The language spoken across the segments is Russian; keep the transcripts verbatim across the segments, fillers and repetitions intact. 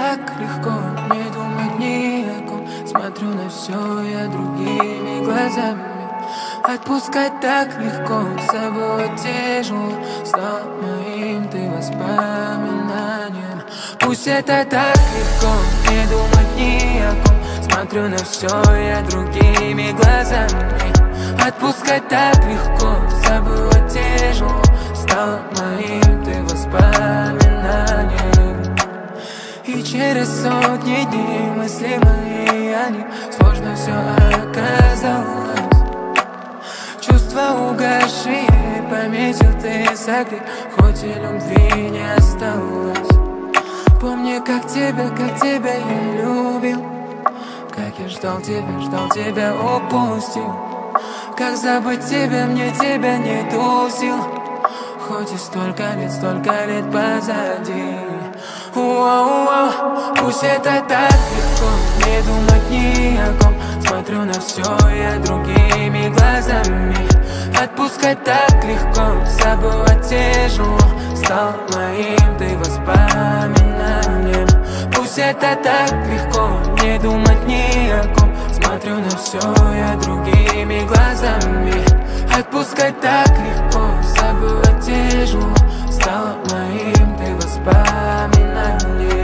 так легко не думать ни о ком. Смотрю на все я другими глазами. Отпускать так легко, забывать тяжело. Стал моим ты воспоминанием. Пусть это так легко не думать ни о ком. Смотрю на все я другими глазами. Отпускать так легко, забывать тяжело. Стал моим ты воспоминанием. И через сотни дней мысли мои, они сложно все оказалось. Чувства угасшие пометил ты согрей, хоть и любви не осталось. Помни, как тебя, как тебя я любил, как я ждал тебя, ждал тебя, упустил. Как забыть тебя, мне тебя нету сил. Хоть и столько лет, столько лет позади. Уау-уау. Пусть это так легко не думать ни о ком. Смотрю на все я другими глазами. Отпускать так легко, забывать тяжело. Стал моим ты воспоминанием. Пусть это так легко не думать ни о ком. Смотрю на все я другими глазами. Отпускать так легко, забывать тяжело. Стал моим ты воспоминанием.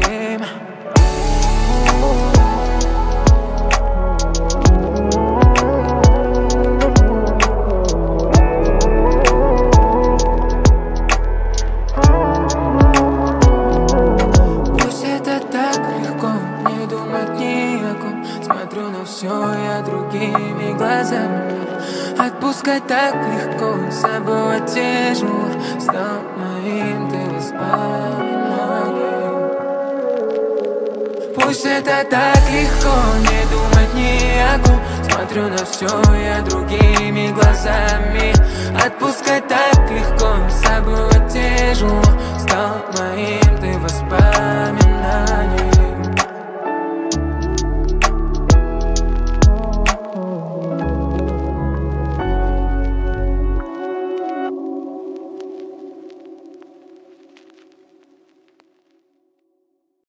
Пусть это так легко не думать ни о ком. Смотрю на все я другими глазами. Отпускать так легко, забывать тяжело. Стал моим ты воспоминанием. Пусть это так легко не думать ни о ком. Смотрю на все я другими